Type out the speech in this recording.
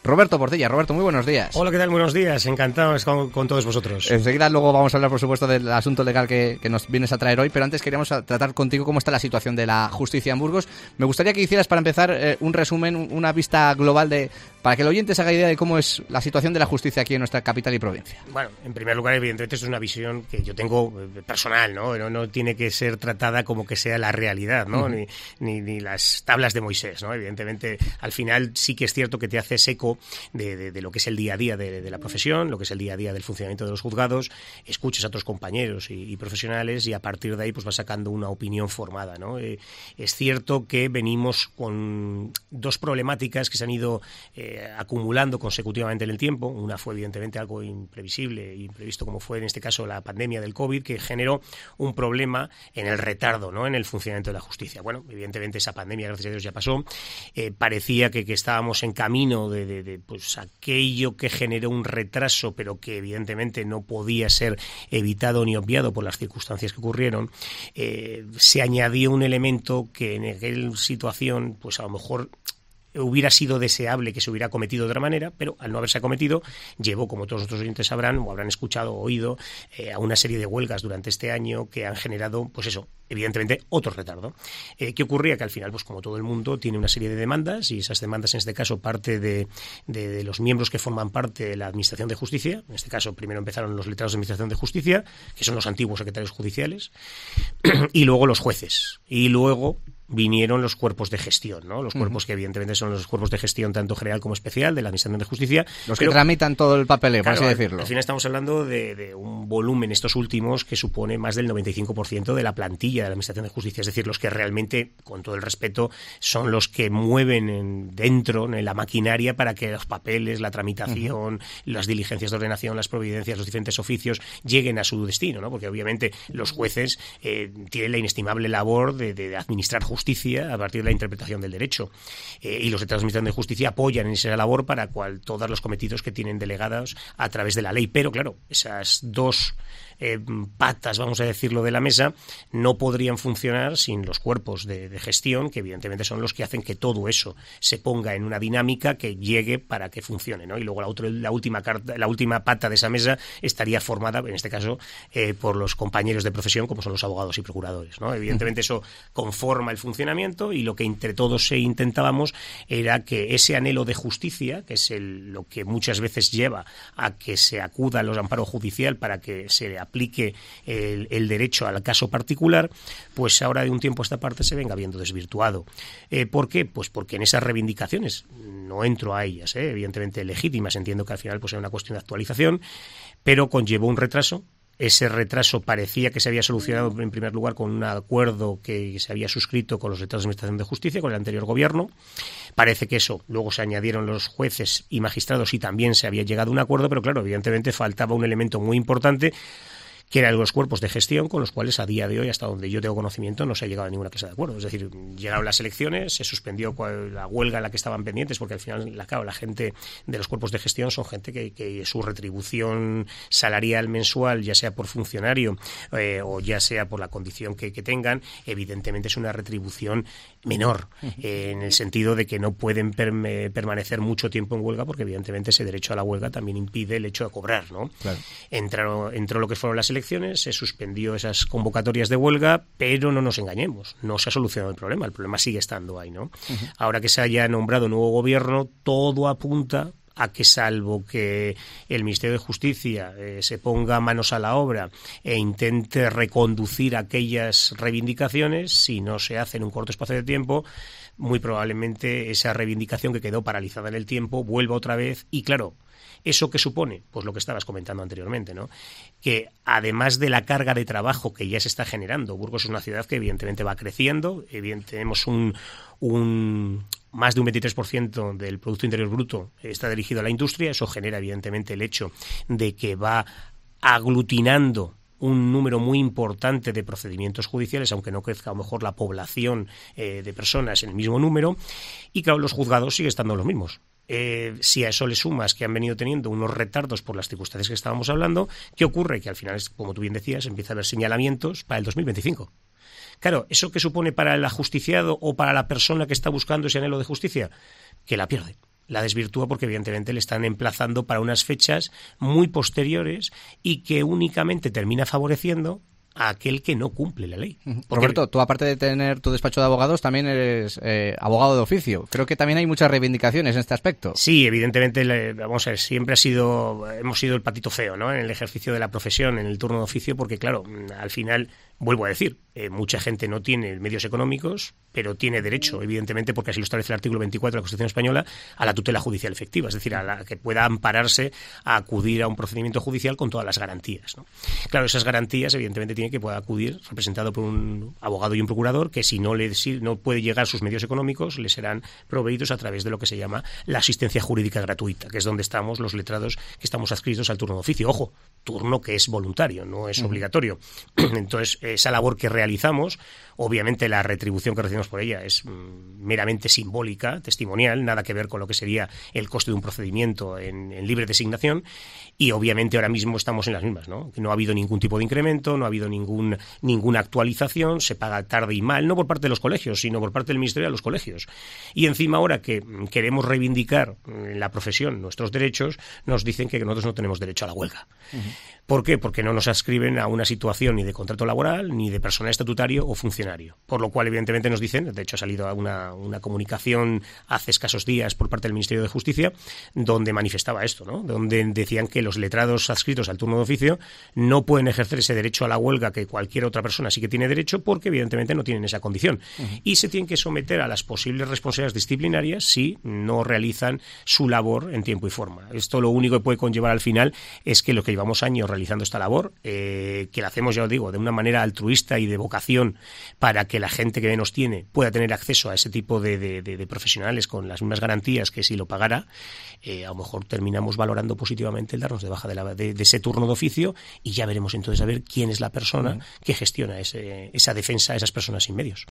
Roberto Portilla. Roberto, muy buenos días. Hola, ¿qué tal? Buenos días, encantado con todos vosotros. Enseguida luego vamos a hablar, por supuesto, del asunto legal que nos vienes a traer hoy, pero antes queríamos tratar contigo cómo está la situación de la justicia en Burgos. Me gustaría que hicieras, para empezar, un resumen, una vista global para que el oyente se haga idea de cómo es la situación de la justicia aquí en nuestra capital y provincia. Bueno, en primer lugar, evidentemente, esto es una visión que yo tengo personal, ¿no? No tiene que ser tratada como que sea la realidad, ¿no? Ni las tablas de Moisés, ¿no? Evidentemente, al final sí que es cierto que te haces eco de lo que es el día a día de la profesión, lo que es el día a día del funcionamiento de los juzgados, escuchas a otros compañeros y profesionales y a partir de ahí pues vas sacando una opinión formada, ¿no? Es cierto que venimos con dos problemáticas que se han ido acumulando consecutivamente en el tiempo. Una fue evidentemente algo imprevisible e imprevisto, como fue en este caso la pandemia del COVID, que generó un problema en el retardo, ¿no? En el funcionamiento de la justicia. Bueno, evidentemente esa pandemia, gracias a Dios, ya pasó. Parecía que estábamos en camino de pues aquello que generó un retraso, pero que evidentemente no podía ser evitado ni obviado por las circunstancias que ocurrieron. Se añadió un elemento que en aquella situación, pues a lo mejor hubiera sido deseable que se hubiera cometido de otra manera, pero al no haberse cometido, llevó, como todos nuestros oyentes sabrán, o habrán escuchado o oído, a una serie de huelgas durante este año que han generado, pues eso, evidentemente, otro retardo. ¿Qué ocurría? Que al final, pues como todo el mundo, tiene una serie de demandas, y esas demandas, en este caso, parte de los miembros que forman parte de la Administración de Justicia. En este caso, primero empezaron los letrados de Administración de Justicia, que son los antiguos secretarios judiciales, y luego los jueces, y luego vinieron los cuerpos de gestión, ¿no? Los cuerpos que evidentemente son los cuerpos de gestión tanto general como especial de la Administración de Justicia. Los que tramitan todo el papeleo, claro, por así decirlo. Al final estamos hablando de un volumen, estos últimos, que supone más del 95% de la plantilla de la Administración de Justicia. Es decir, los que realmente, con todo el respeto, son los que mueven dentro en la maquinaria para que los papeles, la tramitación, las diligencias de ordenación, las providencias, los diferentes oficios lleguen a su destino, ¿no? Porque obviamente los jueces tienen la inestimable labor de administrar justicia a partir de la interpretación del derecho. Y los letrados de Administración de Justicia apoyan en esa labor para todos los cometidos que tienen delegados a través de la ley. Pero claro, esas dos patas, vamos a decirlo, de la mesa no podrían funcionar sin los cuerpos de gestión, que evidentemente son los que hacen que todo eso se ponga en una dinámica que llegue para que funcione, ¿no? Y luego la última pata de esa mesa estaría formada, en este caso, por los compañeros de profesión, como son los abogados y procuradores, ¿no? Evidentemente eso conforma el funcionamiento, y lo que entre todos intentábamos era que ese anhelo de justicia, que es lo que muchas veces lleva a que se acuda a los amparos judicial para que se aplique el derecho al caso particular, pues ahora de un tiempo a esta parte se venga viendo desvirtuado. ¿Por qué? Pues porque en esas reivindicaciones, no entro a ellas, evidentemente legítimas, entiendo que al final pues era una cuestión de actualización, pero conllevó un retraso. Ese retraso parecía que se había solucionado en primer lugar con un acuerdo que se había suscrito con los letrados de Administración de Justicia, con el anterior gobierno. Parece que eso, luego se añadieron los jueces y magistrados y también se había llegado a un acuerdo, pero claro, evidentemente faltaba un elemento muy importante, que eran los cuerpos de gestión, con los cuales a día de hoy, hasta donde yo tengo conocimiento, no se ha llegado a ninguna clase de acuerdo. Es decir, llegaron las elecciones, se suspendió la huelga en la que estaban pendientes, porque al final, la gente de los cuerpos de gestión son gente que su retribución salarial mensual, ya sea por funcionario o ya sea por la condición que tengan, evidentemente es una retribución menor, en el sentido de que no pueden permanecer mucho tiempo en huelga, porque evidentemente ese derecho a la huelga también impide el hecho de cobrar, ¿no? Claro. Entró lo que fueron las elecciones, se suspendió esas convocatorias de huelga, pero no nos engañemos, no se ha solucionado el problema sigue estando ahí, ¿no? Ahora que se haya nombrado nuevo gobierno, todo apunta a que, salvo que el Ministerio de Justicia se ponga manos a la obra e intente reconducir aquellas reivindicaciones, si no se hace en un corto espacio de tiempo, muy probablemente esa reivindicación que quedó paralizada en el tiempo vuelva otra vez. Y claro, ¿eso qué supone? Pues lo que estabas comentando anteriormente, ¿no? Que además de la carga de trabajo que ya se está generando, Burgos es una ciudad que evidentemente va creciendo, tenemos más de un 23% del Producto Interior Bruto está dirigido a la industria. Eso genera evidentemente el hecho de que va aglutinando un número muy importante de procedimientos judiciales, aunque no crezca a lo mejor la población de personas en el mismo número, y claro, los juzgados siguen estando los mismos. Si a eso le sumas que han venido teniendo unos retardos por las circunstancias que estábamos hablando, ¿qué ocurre? Que al final, como tú bien decías, empieza a haber señalamientos para el 2025. Claro, ¿eso qué supone para el ajusticiado o para la persona que está buscando ese anhelo de justicia? Que la pierde. La desvirtúa porque evidentemente le están emplazando para unas fechas muy posteriores y que únicamente termina favoreciendo a aquel que no cumple la ley. Roberto, tú aparte de tener tu despacho de abogados, también eres abogado de oficio. Creo que también hay muchas reivindicaciones en este aspecto. Sí, evidentemente, vamos a ver, siempre hemos sido el patito feo, ¿no? En el ejercicio de la profesión, en el turno de oficio, porque claro, al final, vuelvo a decir, mucha gente no tiene medios económicos, pero tiene derecho, evidentemente, porque así lo establece el artículo 24 de la Constitución Española, a la tutela judicial efectiva, es decir, a la que pueda ampararse a acudir a un procedimiento judicial con todas las garantías, ¿no? Claro, esas garantías, evidentemente, tiene que poder acudir representado por un abogado y un procurador que si no puede llegar sus medios económicos, le serán proveídos a través de lo que se llama la asistencia jurídica gratuita, que es donde estamos los letrados que estamos adscritos al turno de oficio. Ojo, turno que es voluntario, no es obligatorio. Entonces, esa labor que realizamos, obviamente la retribución que recibimos por ella es meramente simbólica, testimonial, nada que ver con lo que sería el coste de un procedimiento en libre designación, y obviamente ahora mismo estamos en las mismas, ¿no? Que no ha habido ningún tipo de incremento, no ha habido ninguna actualización, se paga tarde y mal, no por parte de los colegios, sino por parte del Ministerio de los colegios. Y encima ahora que queremos reivindicar en la profesión nuestros derechos, nos dicen que nosotros no tenemos derecho a la huelga. ¿Por qué? Porque no nos adscriben a una situación ni de contrato laboral, ni de personal estatutario o funcionario. Por lo cual, evidentemente, nos dicen, de hecho ha salido una comunicación hace escasos días por parte del Ministerio de Justicia, donde manifestaba esto, ¿no? Donde decían que los letrados adscritos al turno de oficio no pueden ejercer ese derecho a la huelga que cualquier otra persona sí que tiene derecho, porque evidentemente no tienen esa condición. Y se tienen que someter a las posibles responsabilidades disciplinarias si no realizan su labor en tiempo y forma. Esto lo único que puede conllevar al final es que lo que llevamos años realizando esta labor, que la hacemos, ya os digo, de una manera altruista y de vocación para que la gente que menos tiene pueda tener acceso a ese tipo de profesionales con las mismas garantías que si lo pagara, a lo mejor terminamos valorando positivamente el darnos de baja de ese turno de oficio, y ya veremos entonces a ver quién es la persona que gestiona esa defensa a esas personas sin medios.